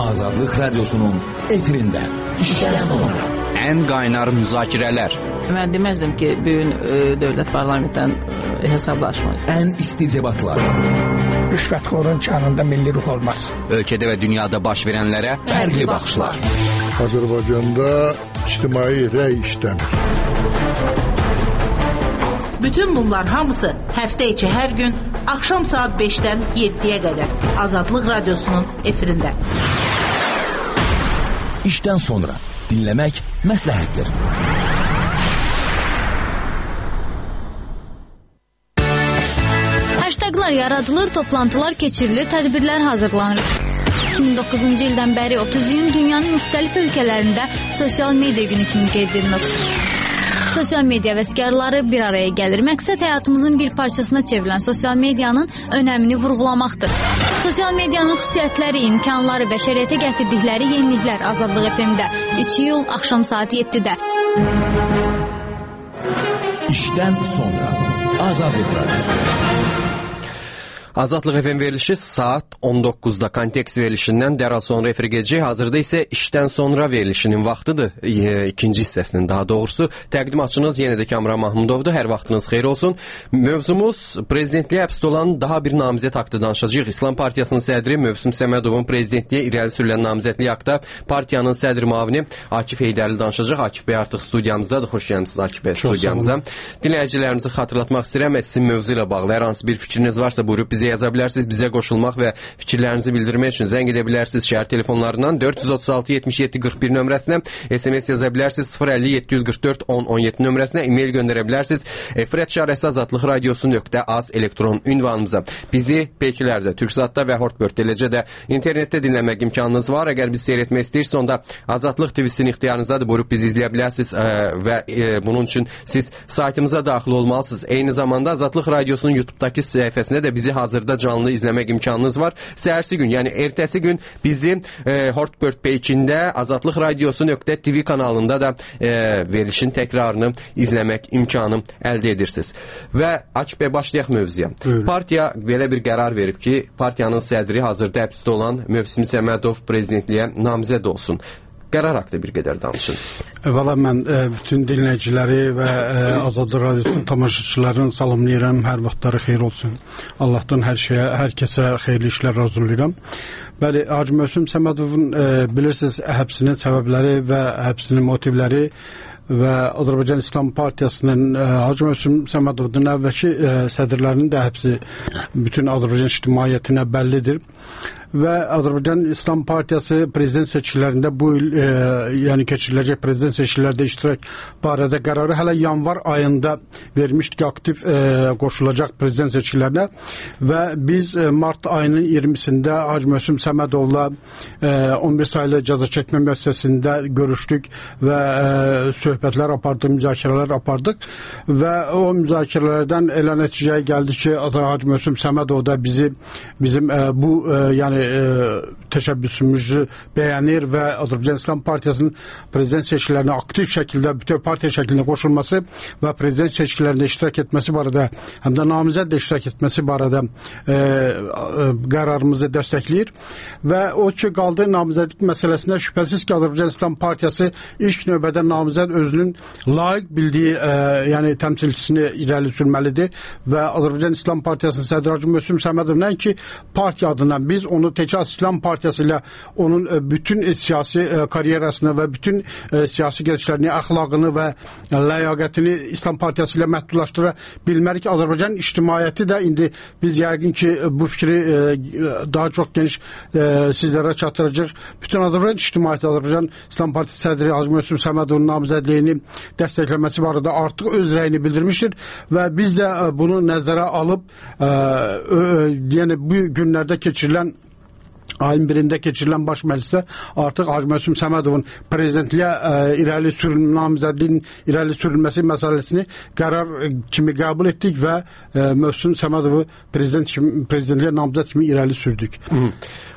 Azadlıq Radyosu'nun efirində işdən sonra. Ən qaynar müzakirələr. Mən deməzdim ki, bugün dövlət parlamentdən hesablaşmalı. Ən isti debatlar. Rüşvətxorun kanında milli ruh olmaz. Ölkədə və dünyada baş verənlərə fərqli baxışlar. Azərbaycanda ictimai rəy işləmir. Bütün bunlar hamısı həftə içi hər gün axşam saat 5-dən 7-yə qədər Azadlıq Radyosu'nun efirində. İşdən sonra dinləmək məsləhətdir. Hashtaglar yaradılır, toplantılar keçirilir, tədbirlər hazırlanır. 2009-cu ildən bəri 30 iyun dünyanın müxtəlif ölkələrində sosial media günü kimi qeyd edilir. Sosial media vəsgərləri bir araya gəlir. Məqsəd həyatımızın bir parçasına çevrilən sosial medianın önəmini vurğulamaqdır. Sosial medianın xüsusiyyətləri, imkanları, bəşəriyyətə gətirdikləri yeniliklər Azadlıq FM-də 3 iyul axşam saat 7-də. İşdən sonra Azadlıq Radyosu. Azadlıq FM verilişi saat 19'da Kontekst verilişindən dərhal sonra efirə gedəcək. Hazırda isə işdən sonra verilişinin vaxtıdır. İkinci hissəsinin daha doğrusu. Təqdimatçınız yenə də Kamran Mahmudovdur. Hər vaxtınız xeyir olsun. Mövzumuz prezidentliyə həbsdə olan daha bir namizəd haqqında danışacağıq. İslam Partiyasının sədri Mövsüm Səmədovun prezidentliyə irəli sürülən namizədlik haqqında partiyanın sədri müavini Akif Heydərli danışacaq. Akif bəy artıq studiyamızdadır. Xoş gəlmisiniz Akif bəy studiyamıza. Dinləyicilərimizi xatırlatmaq istəyirəm. Sizin mövzu ilə bağlı hər hansı bir fikriniz varsa buyurub bizə yaza bilərsiniz. Bizə qoşulmaq və fikirlərinizi bildirmək üçün zəng edə bilərsiniz şəhər telefonlarından 436 77 41 nömrəsinə, SMS yaza bilərsiniz 050 744 10 17 nömrəsinə, e-mail göndərə bilərsiniz efrat@azadlıqradiosu.az elektron ünvanımıza. Bizi Peykilərdə, Türksatda və Hortbörtdə, eləcə də internetdə dinləmək imkanınız var. Əgər bizi seyr etmək istəyirsiniz, onda Azadlıq TV-sinin ixtiyarınızdadır. Buyurub bizi izləyə bilərsiniz və bunun üçün siz saytımıza daxil olmalısınız. Eyni zamanda Azadlıq Radiosu'nun YouTube'dakı səhifəsində də bizi hazırda canlı izləmək imkanınız var. Səhərsi gün, yəni ertəsi gün bizi Hortbört peyçində Azadlıq Radiosu.tv kanalında da verilişin təkrarını izləmək imkanı əldə edirsiniz. Və Akif bəy, başlayaq mövzuya. Partiya belə bir qərar verib ki, partiyanın sədri hazırda həbsdə olan Mövsüm Səmədov prezidentliyə namizəd olsun. Qərar haqqında bir qədər danışın. Valla mən bütün dinləyiciləri və Azadlıq Radiosunun tamaşaçılarını salamlayıram. Hər vaxtları xeyir olsun. Allahdan hər kəsə xeyirli işlər arzulayıram. Bəli, Hacı Mövsüm Səmədovun bilirsiniz həbsinin səbəbləri və həbsinin motivləri və Azərbaycan İslam Partiyasının Hacı Mövsüm Səmədovun əvvəlki sədrlərinin də həbsi bütün Azərbaycan ictimaiyyətinə bəllidir. Və Azərbaycan İslam Partiyası prezident seçkilərində bu il yəni keçiriləcək prezident seçkilərdə iştirak barədə qərarı hələ yanvar ayında vermişdik, aktiv qoşulacaq prezident seçkilərinə və biz mart ayının 20-sində Hacı Mövsüm Səmədovla 11 saylı cəza çəkmə müəssisəsində görüşdük və söhbətlər apardıq, müzakirələr apardıq və o müzakirələrdən elə nəticəyə gəldi ki, Hacı Mövsüm Səmədov da bizim bu yəni təşəbbüsümüzü bəyənir və Azərbaycan İslam Partiyasının prezident seçkilərinə aktiv şəkildə, bütün partiya şəklində qoşulması və prezident seçkilərində iştirak etməsi barədə, həm də namizədlə iştirak etməsi barədə qərarımızı dəstəkləyir və o ki, qaldı namizədlik məsələsində şübhəsiz ki, Azərbaycan İslam Partiyası ilk növbədə namizəd özünün layiq bildiyi yəni təmsilçisini irəli sürməlidir və Azərbaycan İslam Partiyasının sədri Hacı Mövsüm Səmədov nəinki partiya adından biz onu təkcə İslam Partiyası ilə onun bütün siyasi karyerasını və bütün siyasi gedişlərini, əxlaqını və ləyaqətini İslam Partiyası ilə məhdudlaşdıra bilmərik. Azərbaycan ictimaiyyəti də indi biz yəqin ki, bu fikri daha çox geniş sizlərə çatdıracaq. Bütün Azərbaycan ictimaiyyəti Azərbaycan İslam Partiyası sədri Hacı Mövsüm Səmədovun namizədliyini dəstəkləməsi barədə artıq öz rəyini bildirmişdir və biz də bunu nəzərə alıb yəni bu günlərdə keçirilən ayın 1-də keçirilən baş məclisdə artıq Hacı Mövsüm Səmədovun prezidentliyə namizədliyin irəli sürülməsi məsələsini qərar kimi qəbul etdik və Mövsüm Səmədovu prezidentliyə namizəd kimi irəli sürdük.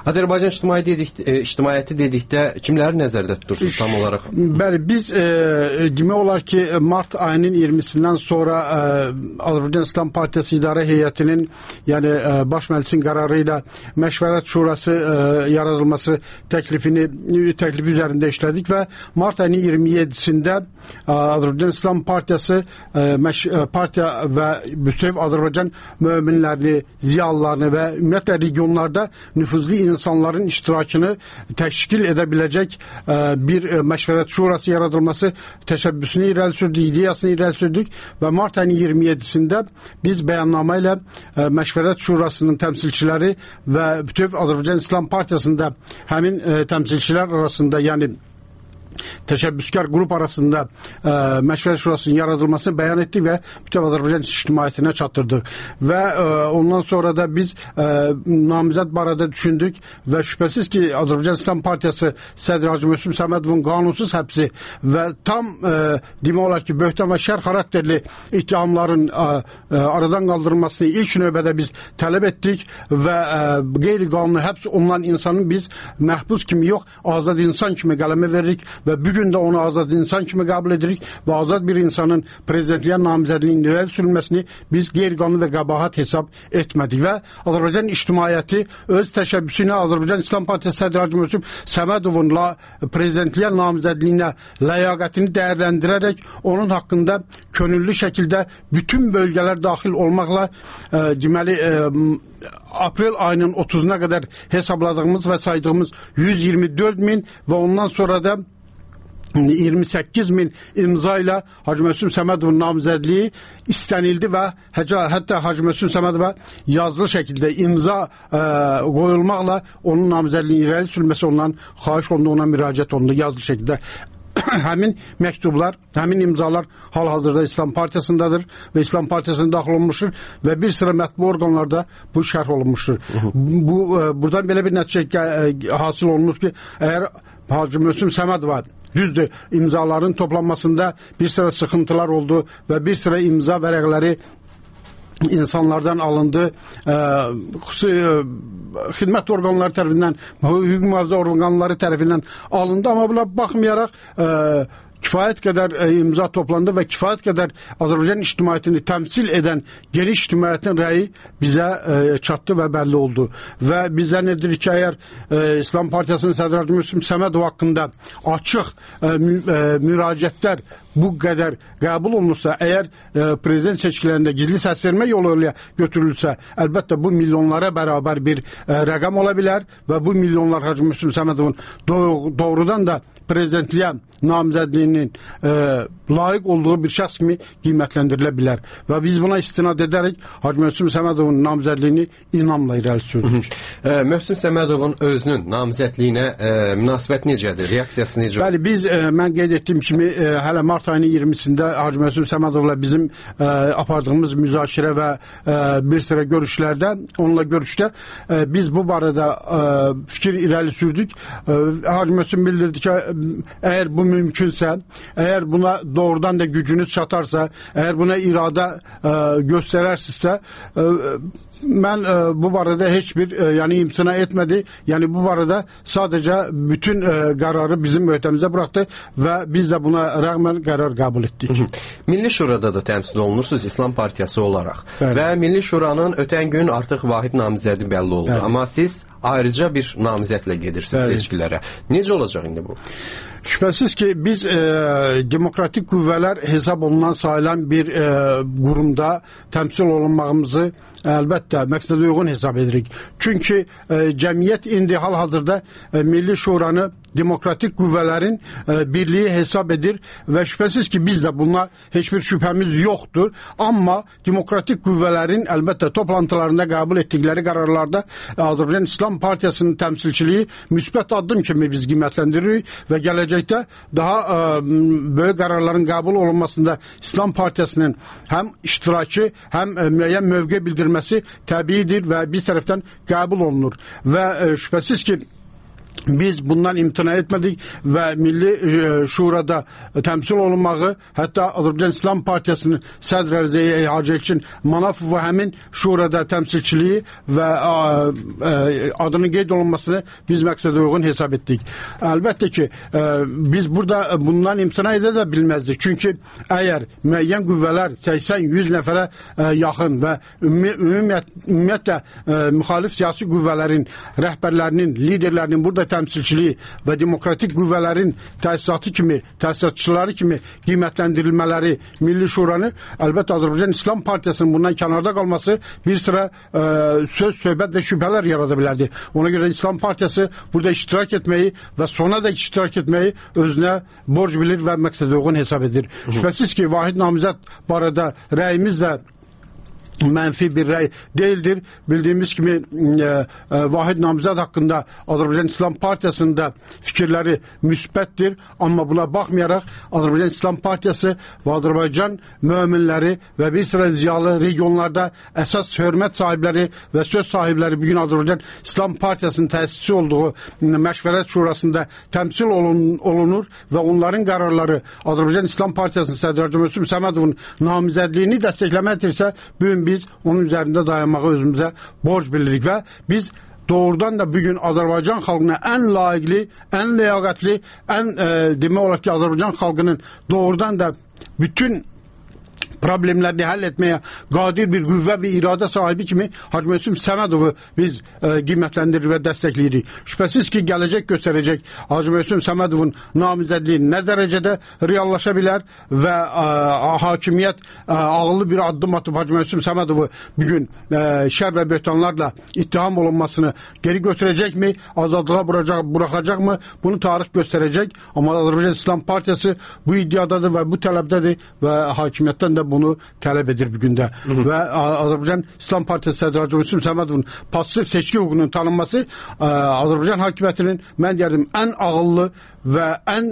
Azərbaycan ictimaiyyəti dedikdə kimləri nəzərdə tutursunuz tam olaraq? Bəli, biz demək olar ki, mart ayının 20-sindən sonra Azərbaycan İslam Partiyası İdarə Heyətinin, yəni baş məclisin qərarı ilə Məşvərət Şurası yaradılması təklifi üzərində işlədik və mart ayının 27-sində Azərbaycan İslam Partiyası partiya və bütöv Azərbaycan möminlərini, ziyalılarını və ümumiyyətlə regionlarda nüfuzlu insanların iştirakını təşkil edə biləcək bir Məşvərət Şurası yaradılması təşəbbüsünü irəli sürdük, ideyasını irəli sürdük və mart ayının 27-sində biz bəyannamə ilə Məşvərət Şurasının təmsilçiləri və bütöv Azərbaycan İslam Partiyasında həmin təmsilçilər arasında, yəni təşəbbüskar qrup arasında Məşvərət Şurasının yaradılmasını bəyan etdik və bütün Azərbaycan ictimaiyyətinə çatdırdıq. Və ondan sonra da biz namizəd barədə düşündük və şübhəsiz ki, Azərbaycan İslam Partiyası sədri Hacı Möhsün Səmədovun qanunsuz həbsi və tam demək olar ki, böhtan və şər xarakterli ittihamların aradan qaldırılmasını ilk növbədə biz tələb etdik və qeyri-qanuni həbs olunan insanın biz məhbus kimi yox, azad insan kimi qələmə veririk və bugün də onu azad insan kimi qəbul edirik və azad bir insanın prezidentliyə namizədliyinin irəli sürülməsini biz qeyri-qanuni və qəbahat hesab etmədik və Azərbaycan ictimaiyyəti öz təşəbbüsü ilə Azərbaycan İslam Partiyası sədri Hacı Möhsün Səmədovun prezidentliyə namizədliyinə ləyaqətini dəyərləndirərək onun haqqında könüllü şəkildə bütün bölgələr daxil olmaqla deməli aprel ayının 30-una qədər hesabladığımız və saydığımız 124 min və ondan sonra da 28 min imza ilə Hacı Möhsün Səmədovun namizədliyi istənildi və hətta Hacı Möhsün Səmədova yazılı şəkildə imza qoyulmaqla onun namizədliyinin irəli sürülməsi ondan xahiş olundu, ona müraciət olundu yazılı şəkildə. Həmin məktublar, həmin imzalar hal-hazırda İslam Partiyasındadır və İslam Partiyasına daxil olunmuşdur və bir sıra mətbu orqanlarda bu şərh olunmuşdur. Buradan belə bir nəticə hasil olunur ki, əgər Hacı Möhsün Səmədova düzdür, imzaların toplanmasında bir sıra sıxıntılar oldu və bir sıra imza vərəqləri insanlardan alındı, xidmət orqanları tərəfindən, hüquq mühafizə orqanları tərəfindən alındı, amma buna baxmayaraq kifayət qədər imza toplandı və kifayət qədər Azərbaycan ictimaiyyətini təmsil edən geniş ictimaiyyətin rəyi bizə çatdı və bəlli oldu. Və biz zənn edirik ki, əgər İslam Partiyasının sədri Hacı Möhsün Səmədov haqqında açıq müraciətlər bu qədər qəbul olunursa, əgər prezident seçkilərində gizli səs vermə yolu ilə götürülsə, əlbəttə bu milyonlara bərabər bir rəqəm ola bilər və bu milyonlar Hacı Möhsün Səmədovun doğrudan da prezidentliyə namizədliyinin layiq olduğu bir şəxs kimi qiymətləndirilə bilər. Və biz buna istinad edərək Hacı Möhsün Səmədovun namizədliyini inamla irəli sürdük. Möhsün Səmədovun özünün namizədliyinə münasibət necədir? Reaksiyası necədir? Bəli, biz mən qeyd etdiyim kimi hələ mart ayının 20-sində Hacı Möhsün Səmədovla bizim apardığımız müzakirə və bir sıra görüşlərdə, onunla görüşdə biz bu barədə fikir irəli sürdük. Hacı Möhsün bildirdi ki, əgər bu mümkünsə, əgər buna doğrudan da gücünüz çatarsa, əgər buna iradə göstərərsinizsə, mən bu barədə heç bir imtina etmədi. Yəni bu barədə sadəcə bütün qərarı bizim möhtəmizə buraxdı və biz də buna rəğmən qərar qəbul etdik. Milli Şurada da təmsil olunursunuz İslam Partiyası olaraq. Bəli. Və Milli Şuranın ötən gün artıq vahid namizədi bəlli oldu. Bəli. Amma siz ayrıca bir namizədlə gedirsiniz seçkilərə. Necə olacaq indi bu? Şübhəsiz ki, biz demokratik qüvvələr hesab olunan sayılan bir qurumda təmsil olunmağımızı əlbəttə məqsədə uyğun hesab edirik. Çünki cəmiyyət indi hal-hazırda Milli Şuranı demokratik qüvvələrin birliyi hesab edir və şübhəsiz ki, biz də buna heç bir şübhəmiz yoxdur. Amma demokratik qüvvələrin əlbəttə toplantılarında qəbul etdikləri qərarlarda Azərbaycan İslam Partiyasının təmsilçiliyi müsbət addım kimi biz qiymətləndiririk və gələcəkdə daha böyük qərarların qəbul olunmasında İslam Partiyasının həm iştirakı, həm müəyyən mövqe bildirməsi təbiidir və bir tərəfdən qəbul olunur. Və şübhəsiz ki, Biz bundan imtina etmedik ve Milli Şurada temsil olunmağı, hatta Azərbaycan İslam Partiyasının sədr Rəziyə Hacı Elçin Manafov həmin Şurada temsilçiliği ve adının qeyd olunmasını biz məqsədə uyğun hesab etdik. Elbette ki biz burada bundan imtina edə də bilməzdik. Çünki əgər müəyyən qüvvələr 80-100 nəfərə yaxın və ümumiyyətlə müxalif siyasi qüvvələrin rəhbərlərinin, liderlərinin burada təmsilçiliyi və demokratik qüvvələrin təsisatçıları kimi qiymətləndirilmələri Milli Şuranı, əlbəttə Azərbaycan İslam Partiyasının bundan kənarda qalması bir sıra söz, söhbət və şübhələr yarada bilərdi. Ona görə İslam Partiyası burada iştirak etməyi və sona dək iştirak etməyi özünə borc bilir və məqsədə uyğun hesab edir. Şübhəsiz ki, vahid namizəd barədə rəyimiz də mənfi bir rəy deyildir. Bildiyimiz kimi vahid namizəd haqqında Azərbaycan İslam Partiyasında fikirləri müsbətdir. Amma buna baxmayaraq Azərbaycan İslam Partiyası və Azərbaycan möminləri və bir sıra ziyalı regionlarda əsas hörmət sahibləri və söz sahibləri bugün Azərbaycan İslam Partiyasının təsisçisi olduğu Məşvərət Şurasında təmsil olunur və onların qərarları Azərbaycan İslam Partiyasının sədri Hacı Mövsüm Səmədovun namizədliyini dəstəkləməkdirsə, bugün biz onun üzərində dayanmağı özümüzə borc bilirik və biz doğrudan da bugün Azərbaycan xalqına ən layiqli, ən ləyaqətli, ən demək olar ki, Azərbaycan xalqının doğrudan da bütün problemlərini həll etməyə qadir bir qüvvə və iradə sahibi kimi Hacı Mövsüm Səmədovu biz qiymətləndirir və dəstəkləyirik. Şübhəsiz ki, gələcək göstərəcək Hacı Mövsüm Səmədovun namizədliyi nə dərəcədə reallaşa bilər və hakimiyyət ağıllı bir addım atıb Hacı Mövsüm Səmədovu bugün şər və böhtanlarla ittiham olunmasını geri götürəcəkmi, azadlığa buraxacaqmı? Bunu tarix göstərəcək. Amma Azərbaycan İslam Partiyası bu iddiadadır və bu tələbdədir və hakimiyyətdən də bunu tələb edir bugün də. Və Azərbaycan İslam Partiyası sədri Hacı Mövsüm Səmədovun pasif seçki hüququnun tanınması Azərbaycan hakimiyyətinin, mən deyərdim, ən ağıllı və ən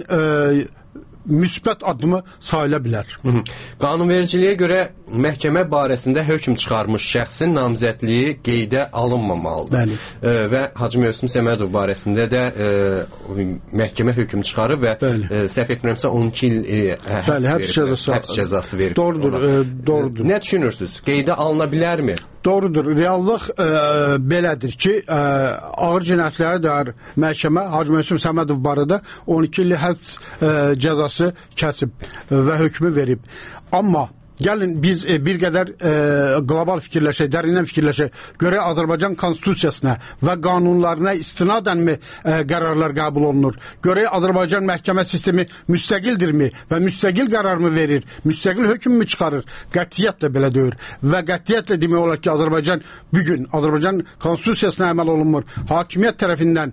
müsbət addımı sayıla bilər. Qanunvericiliyə görə məhkəmə barəsində hökm çıxarmış şəxsin namizədliyi qeydə alınmamalıdır. Bəli. Və Hacı Mövsüm Səmədov barəsində də məhkəmə hökm çıxarıb və səhv etmirəmsə 12 il həbs cəzası verib. Doğrudur. Nə düşünürsünüz? Qeydə alına bilərmi? Doğrudur. Reallıq belədir ki, ağır cinayətlərə dair məhkəmə Hacı Mövsüm Səmədov barədə 12 il həbs cəzası kəsib və hökmü verib. Amma gəlin biz bir qədər qlobal fikirləşək, dərindən fikirləşək. Görə Azərbaycan konstitusiyasına və qanunlarına istinadənmi qərarlar qəbul olunur? Görə Azərbaycan məhkəmə sistemi müstəqildirmi və müstəqil qərar mı verir? Müstəqil hökm mü çıxarır? Qətiyyətlə belə deyir. Və qətiyyətlə demək olar ki, Azərbaycan bugün Azərbaycan konstitusiyasına əməl olunmur. Hakimiyyət tərəfindən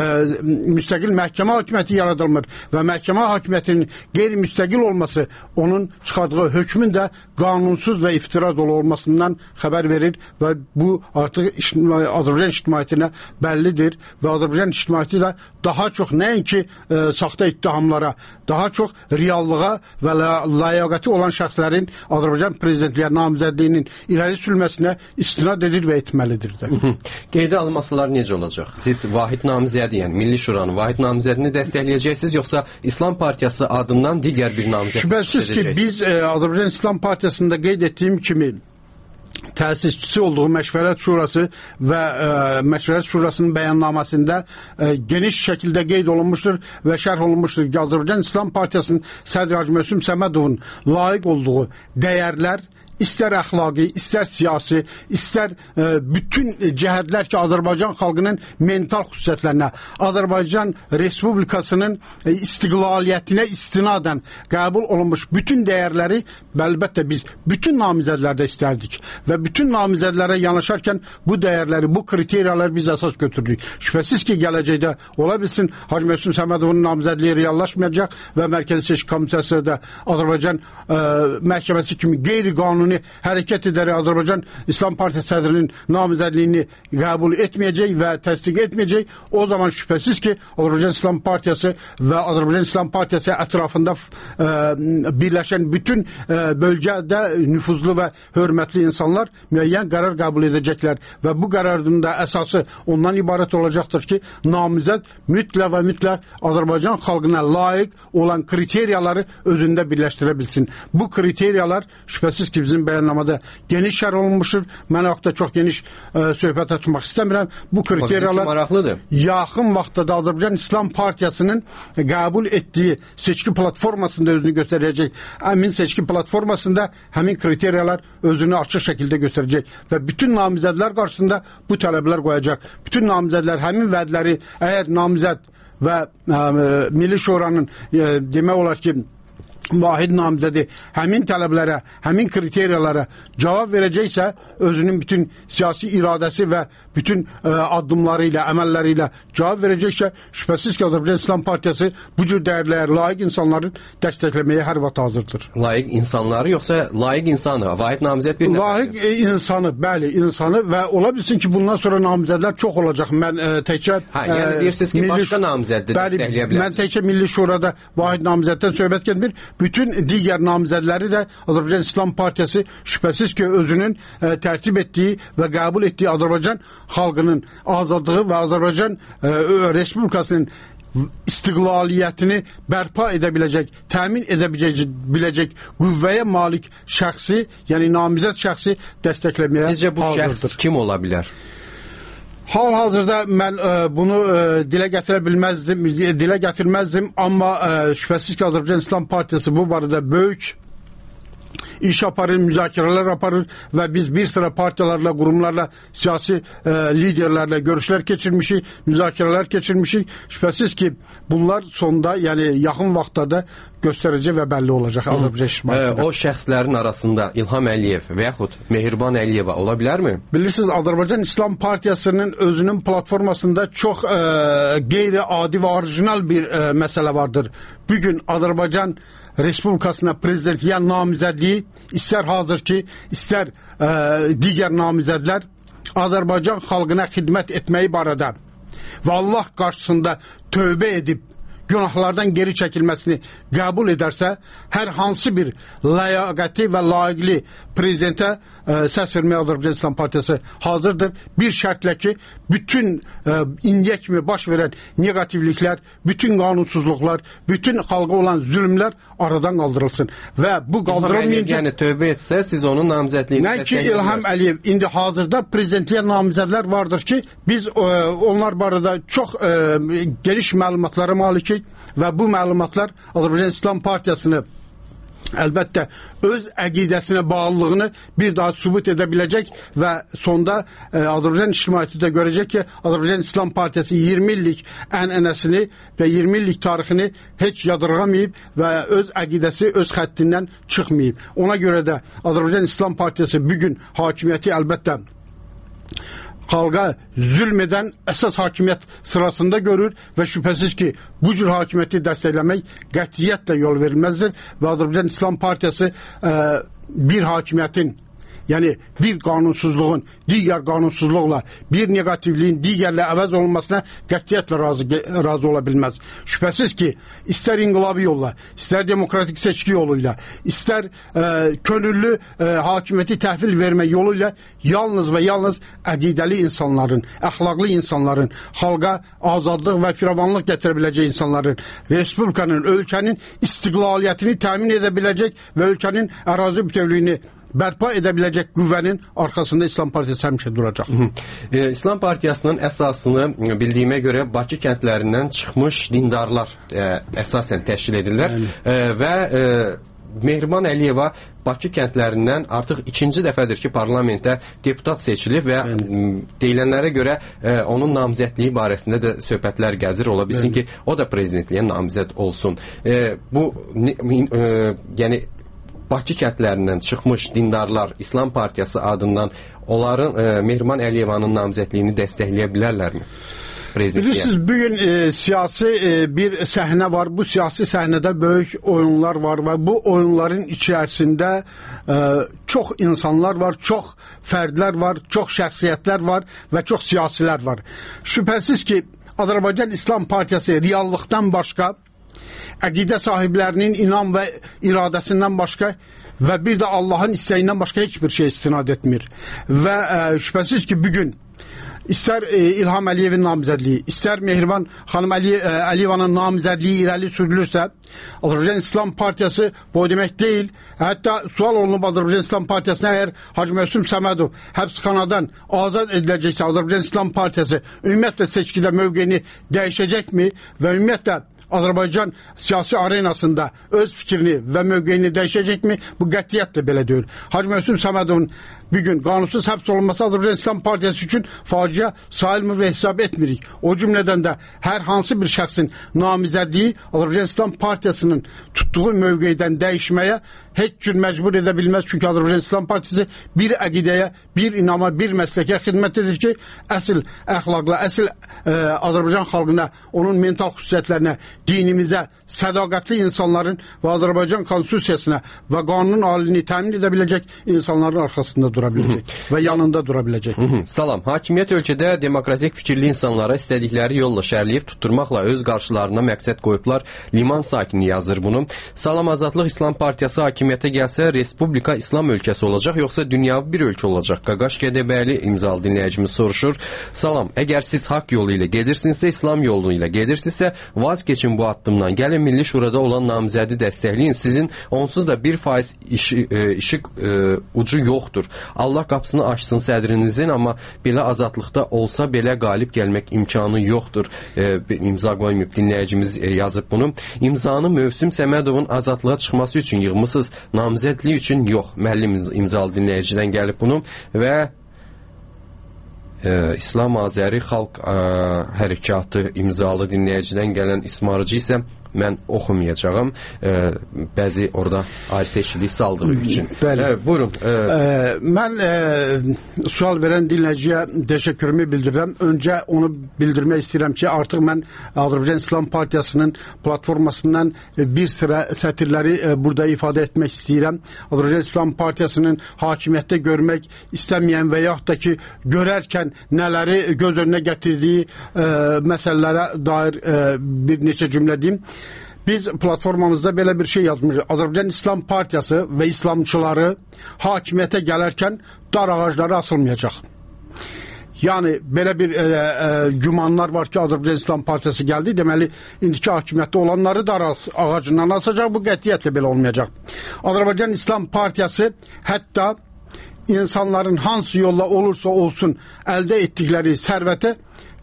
müstəqil məhkəmə hakimiyyəti yaradılmır və məhkəmə hakimiyyətinin qeyri-müstəqil olması onun çıxardığı hökmün də qanunsuz və iftira dolu olmasından xəbər verir və bu artıq Azərbaycan ictimaiyyətinə bəllidir və Azərbaycan ictimaiyyəti də daha çox nəinki saxta ittihamlara, daha çox reallığa və ləyaqəti olan şəxslərin Azərbaycan prezidentliyə namizədliyinin irəli sürülməsinə istinad edir və etməlidir də. Qeydə alınmasalar necə olacaq? Siz vahid namizədi, yəni Milli Şuranın vahid namizədini dəstəkləyəcəksiniz, yoxsa İslam Partiyası adından digər bir namizəd? Şübhəsiz ki, biz Azərbaycan İslam Partiyasında qeyd etdiyim kimi təsisçisi olduğu Məşvərət Şurası və Məşvərət Şurasının bəyannaməsində geniş şəkildə qeyd olunmuşdur və şərh olunmuşdur ki, Azərbaycan İslam Partiyasının sədri Hacı Mövsüm Səmədovun layiq olduğu dəyərlər, istər əxlaqi, istər siyasi, istər bütün cəhətlər ki, Azərbaycan xalqının mental xüsusiyyətlərinə, Azərbaycan Respublikasının istiqlaliyyətinə istinadən qəbul olunmuş bütün dəyərləri əlbəttə biz bütün namizədlərdə istərdik və bütün namizədlərə yanaşarkən bu dəyərləri, bu kriteriyaları biz əsas götürdük. Şübhəsiz ki, gələcəkdə ola bilsin Hacı Mövsüm Səmədovun namizədliyi reallaşmayacaq və Mərkəzi Seçki Komissiyası da Azərbaycan məhkəməsi kimi qeyri-qanuni Qanuni hərəkət edərək Azərbaycan İslam Partiyası sədrinin namizədliyini qəbul etməyəcək və təsdiq etməyəcək, o zaman şübhəsiz ki, Azərbaycan İslam Partiyası və Azərbaycan İslam Partiyası ətrafında birləşən bütün bölgədə nüfuzlu və hörmətli insanlar müəyyən qərar qəbul edəcəklər və bu qərarın da əsası ondan ibarət olacaqdır ki, namizəd mütləq və mütləq Azərbaycan xalqına layiq olan kriteriyaları özündə birləşdirə bilsin. Bu kriteriyalar şübhəsiz ki, bizim bəyannamada geniş şərh olunmuşdur. Mən haqqda çox geniş söhbət açmaq istəmirəm. Bu kriteriyalar yaxın vaxtda da Azərbaycan İslam Partiyasının qəbul etdiyi seçki platformasında özünü göstərəcək. Həmin seçki platformasında həmin kriteriyalar özünü açıq şəkildə göstərəcək və bütün namizədlər qarşısında bu tələblər qoyacaq. Bütün namizədlər həmin vədləri, əgər namizəd və Milli Şuranın demək olar ki, vahid namizədi həmin tələblərə, həmin kriteriyalara cavab verəcəksə, özünün bütün siyasi iradəsi və bütün addımları ilə, əməlləri ilə cavab verəcəksə, şübhəsiz ki, Azərbaycan İslam Partiyası bu cür dəyərləyər layiq insanların dəstəkləməyə hər vaxt hazırdır. Layiq insanları yoxsa layiq insanı? Vahid namizəd bir nəfər? Layiq insanı, bəli, insanı və ola bilsin ki, bundan sonra namizədlər çox olacaq. Mən təkcə... yəni deyirsiniz ki, başqa namizəddə dəstəkləyə bilərsiniz. Mən təkcə Milli Şurada vahid namizəddən söhbət getmir. Bütün digər namizədləri də Azərbaycan İslam Partiyası şübhəsiz ki, özünün tərtib etdiyi və qəbul etdiyi Azərbaycan xalqının azadlığı və Azərbaycan Respublikasının istiqlaliyyətini bərpa edə biləcək, təmin edə biləcək qüvvəyə malik şəxsi, yəni namizəd şəxsi dəstəkləməyə hazırdır. Sizcə bu şəxs kim ola bilər? Hal-hazırda mən bunu dilə gətirməzdim, amma şübhəsiz ki, Azərbaycan İslam Partiyası bu barədə böyük iş aparır, müzakirələr aparır və biz bir sıra partiyalarla, qurumlarla, siyasi liderlərlə görüşlər keçirmişik, müzakirələr keçirmişik. Şübhəsiz ki, bunlar sonda, yəni yaxın vaxtda da göstərici və bəlli olacaq Azərbaycan İslam. O şəxslərin arasında İlham Əliyev və yaxud Mehriban Əliyeva ola bilərmi? Bilirsiniz, Azərbaycan İslam Partiyasının özünün platformasında çox qeyri-adi və orijinal bir məsələ vardır. Bugün Azərbaycan Respublikasına prezidentliyə namizədliyi istər hazır ki, istər digər namizədlər Azərbaycan xalqına xidmət etməyi barədə və Allah qarşısında tövbə edib günahlardan geri çəkilməsini qəbul edərsə, hər hansı bir ləyaqəti və layiqli prezidentə səs verməyə Azərbaycan İslam Partiyası hazırdır. Bir şərtlə ki, bütün indiyə kimi baş verən negativliklər, bütün qanunsuzluqlar, bütün xalqa olan zülmlər aradan qaldırılsın. Və bu qaldırılmayınca... Yəni tövbə etsə, siz onun namizədliyini... Nə ki, İlham Əliyev, indi hazırda prezidentliyə namizədlər vardır ki, biz onlar barədə çox geniş məlumatlara malikik və bu məlumatlar Azərbaycan İslam Partiyasını əlbəttə öz əqidəsinə bağlılığını bir daha sübut edə biləcək və sonda Azərbaycan ictimaiyyəti də görəcək ki, Azərbaycan İslam Partiyası 20 illik ənənəsini və 20 illik tarixini heç yadırğamayıb və öz əqidəsi öz xəttindən çıxmayıb. Ona görə də Azərbaycan İslam Partiyası bugün hakimiyyəti əlbəttə xalqa zülm edən əsas hakimiyyət sırasında görür və şübhəsiz ki, bu cür hakimiyyəti dəstəkləmək qətiyyətlə yol verilməzdir və Azərbaycan İslam Partiyası bir hakimiyyətin, yəni bir qanunsuzluğun digər qanunsuzluqla, bir negativliyin digərlə əvəz olunmasına qətiyyətlə razı ola bilməz. Şübhəsiz ki, istər inqilabi yolla, istər demokratik seçki yolu ilə, istər könüllü hakimiyyəti təhvil vermək yolu ilə yalnız və yalnız əqidəli insanların, əxlaqlı insanların, xalqa azadlıq və firavanlıq gətirə biləcək insanların, Respublikanın, ölkənin istiqlaliyyətini təmin edə biləcək və ölkənin ərazi bütövlüyünü bərpa edə biləcək qüvvənin arxasında İslam Partiyası həmişə duracaq. İslam Partiyasının əsasını bildiyimə görə Bakı kəndlərindən çıxmış dindarlar əsasən təşkil edirlər və Mehriban Əliyeva Bakı kəndlərindən artıq ikinci dəfədir ki, parlamentə deputat seçilib və deyilənlərə görə onun namizədliyi barəsində də söhbətlər gəzir. Ola bilsin ki, o da prezidentliyə namizəd olsun. Bu, yəni Bakı kəndlərindən çıxmış dindarlar İslam Partiyası adından onların Mehriban Əliyevanın namizədliyini dəstəkləyə bilərlərmi? prezidentliyə? Bilirsiniz, bugün siyasi bir səhnə var. Bu siyasi səhnədə böyük oyunlar var və bu oyunların içərisində çox insanlar var, çox fərdlər var, çox şəxsiyyətlər var və çox siyasilər var. Şübhəsiz ki, Azərbaycan İslam Partiyası reallıqdan başqa, əqidə sahiblərinin inam və iradəsindən başqa və bir də Allahın istəyindən başqa heç bir şey istinad etmir. Və şübhəsiz ki, bugün istər İlham Əliyevin namizədliyi, istər Mehriban xanım Əliyevanın namizədliyi irəli sürülürsə, Azərbaycan İslam Partiyası bu demək deyil. Hətta sual olunub Azərbaycan İslam Partiyasına, əgər Hacı Mövsüm Səmədov həbsxanadan azad ediləcəksə, Azərbaycan İslam Partiyası ümumiyyətlə seçkidə mövqeyini dəyişəcəkmi və ümumiyyətlə Azərbaycan siyasi arenasında öz fikrini və mövqeyini dəyişəcəkmi? Bu qətiyyətlə belə deyil. Hacı Mövsüm Səmədovun bugün qanunsuz həbs olunması Azərbaycan İslam Partiyası üçün faciə sayılmır və hesab etmirik. O cümlədən də hər hansı bir şəxsin namizədliyi Azərbaycan İslam Partiyasının tutduğu mövqeydən dəyişməyə heç cür məcbur edə bilməz. Çünki Azərbaycan İslam Partiyası bir əqidəyə, bir inama, bir məsləkə xidmət edir ki, əsl əxlaqla, əsl Azərbaycan xalqına, onun mental xüsusiyyətlərinə, dinimizə, sədaqətli insanların və Azərbaycan konstitusiyasına və qanunun alini təmin edə biləcək insanların arxasında dura biləcək və yanında dura biləcək. Salam. Hakimiyyət ölkədə demokratik fikirli insanlara istədikləri yolla şərləyib tutturmaqla öz qarşılarına məqsəd qoyublar. Liman sakini yazır bunu. Salam, Azadlıq İslam Partiyası hakimiyyətə gəlsə Respublika İslam ölkəsi olacaq, yoxsa dünyavi bir ölkə olacaq? Qaqaş Gədəbəyli imzalı dinləyicimiz soruşur. Salam, əgər siz haqq yolu ilə gedirsinizsə, İslam yolu ilə gedirsinizsə, vaz keçin bu addımdan. Gəlin Milli Şurada olan namizədi dəstəkləyin. Sizin onsuz da 1% işıq ucu yoxdur. Allah qapısını açsın sədrinizin, amma belə azadlıqda olsa belə qalib gəlmək imkanı yoxdur. İmza qoymayıb dinləyicimiz yazıb bunu. İmzanı Mövsüm Səmədovun azadlığa çıxması üçün yığmısınız, namizədliyi üçün yox. Müəllim imzalı dinləyicidən gəlib bunu və İslam Azəri Xalq Hərəkatı imzalı dinləyicidən gələn ismarıcı isə mən oxumayacağım. Bəzi orada ayrı-seçkilik saldığı üçün. Buyurun. Mən sual verən dinləyiciyə təşəkkürümü bildirirəm. Öncə onu bildirmək istəyirəm ki, artıq mən Azərbaycan İslam Partiyasının platformasından bir sıra sətirləri burada ifadə etmək istəyirəm. Azərbaycan İslam Partiyasının hakimiyyətdə görmək istəməyən və yaxud da ki, görərkən nələri göz önünə gətirdiyi məsələlərə dair bir neçə cümlə deyim. Biz platformamızda belə bir şey yazmışıq. Azərbaycan İslam Partiyası və İslamçıları hakimiyyətə gələrkən dar ağacları asılmayacaq. Yəni, belə bir gümanlar var ki, Azərbaycan İslam Partiyası gəldi, deməli, indiki hakimiyyətdə olanları dar ağacından asacaq, bu qətiyyətlə belə olmayacaq. Azərbaycan İslam Partiyası hətta insanların hansı yolla olursa olsun əldə etdikləri sərvətə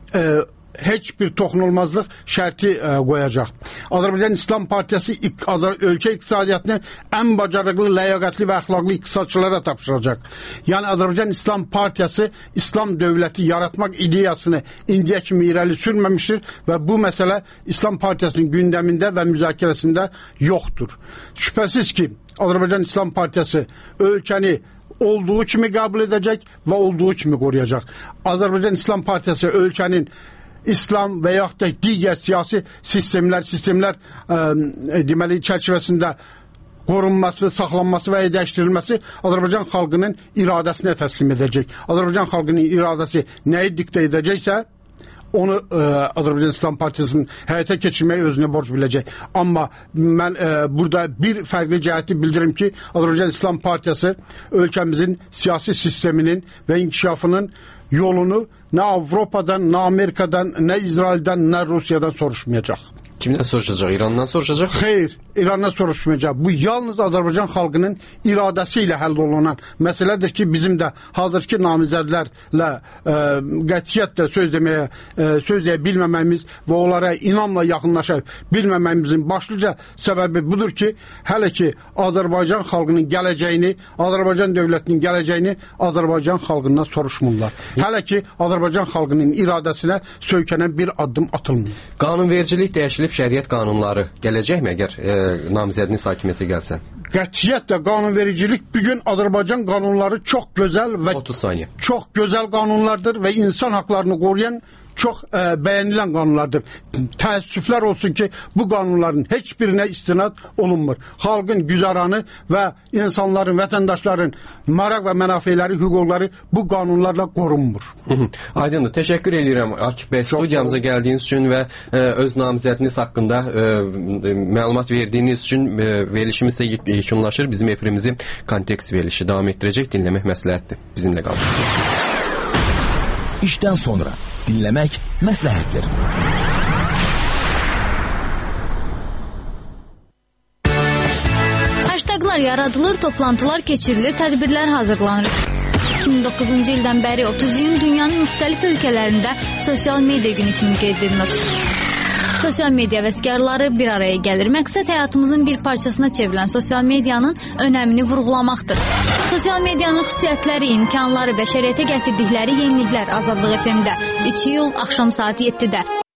heç bir toxunulmazlıq şərti qoyacaq. Azərbaycan İslam Partiyası ölkə iqtisadiyyatını ən bacarıqlı, ləyaqətli və əxlaqlı iqtisadçılara tapşıracaq. Yəni, Azərbaycan İslam Partiyası İslam dövləti yaratmaq ideyasını indiyə kimi irəli sürməmişdir və bu məsələ İslam Partiyasının gündəmində və müzakirəsində yoxdur. Şübhəsiz ki, Azərbaycan İslam Partiyası ölkəni olduğu kimi qəbul edəcək və olduğu kimi qoruyacaq. Azərbaycan İslam Partiyası ölkənin İslam və yaxud da digər siyasi sistemlər deməli çərçivəsində qorunması, saxlanması və dəyişdirilməsi Azərbaycan xalqının iradəsinə təslim edəcək. Azərbaycan xalqının iradəsi nəyi diktə edəcəksə, onu Azərbaycan İslam Partiyasının həyata keçirməyi özünə borc biləcək. Amma mən burada bir fərqli cəhəti bildirim ki, Azərbaycan İslam Partiyası ölkəmizin siyasi sisteminin və inkişafının yolunu nə Avropadan, nə Amerikadan, nə İsraildən, nə Rusiyadan soruşmayacaq. Kimdən soruşacaq? İrandan soruşacaq? Xeyr, İrandan soruşmayacaq. Bu yalnız Azərbaycan xalqının iradəsi ilə həll olunan məsələdir ki, bizim də hazırki namizədlərlə qətiyyətlə söz deyə bilməməyimiz və onlara inamla yaxınlaşa bilməməyimizin başlıca səbəbi budur ki, hələ ki Azərbaycan xalqının gələcəyini, Azərbaycan dövlətinin gələcəyini Azərbaycan xalqından soruşmurlar. Hələ ki Azərbaycan xalqının iradəsinə söykənən bir addım atılmıyor. Qanunvericilik dəyişilib, şəriət qanunları gələcəkmi əgər namizədiniz hakimiyyətə gəlsə? Qətiyyətlə qanunvericilik bugün Azərbaycan qanunları çox gözəl və 30 saniyə. Çox gözəl qanunlardır və insan haqlarını qoruyan çox bəyənilən qanunlardır. Təəssüflər olsun ki, bu qanunların heç birinə istinad olunmur. Xalqın güzəranı və insanların, vətəndaşların maraq və mənafeləri, hüquqları bu qanunlarla qorunmur. Aydındır. Təşəkkür edirəm Akif bəy studiyamıza gəldiyiniz üçün və öz namizədiniz haqqında məlumat verdiyiniz üçün verilişimiz yekunlaşır. Bizim efirimizi Kontekst verilişi davam etdirəcək. Dinləmək məsləhətdir. Bizimlə qalın. İşdən sonra dinləmək məsləhətdir. Hashtaglar yaradılır, toplantılar keçirilir, tədbirlər hazırlanır. 2009-cu ildən bəri 30 iyun dünyanın müxtəlif ölkələrində sosial media günü kimi qeyd edilir. Sosial media vəsgərləri bir araya gəlir. Məqsəd həyatımızın bir parçasına çevrilən sosial medianın önəmini vurğulamaqdır. Sosial medianın xüsusiyyətləri, imkanları, bəşəriyyətə gətirdikləri yeniliklər Azadlıq FM-də 3 iyul axşam saat 7-də.